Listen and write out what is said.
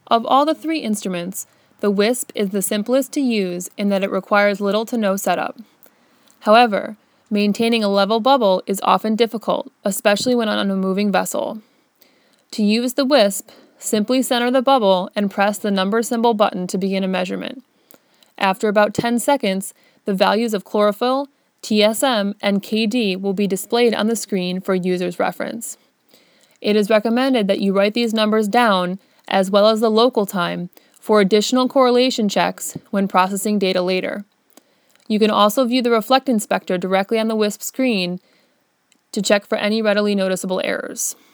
Of all the three instruments, the WISP is the simplest to use in that it requires little to no setup. However, maintaining a level bubble is often difficult, especially when on a moving vessel. To use the WISP, simply center the bubble and press the number symbol button to begin a measurement. After about 10 seconds, the values of chlorophyll, TSM, and KD will be displayed on the screen for users' reference. It is recommended that you write these numbers down, as well as the local time, for additional correlation checks when processing data later. You can also view the Reflect Inspector directly on the WISP screen to check for any readily noticeable errors.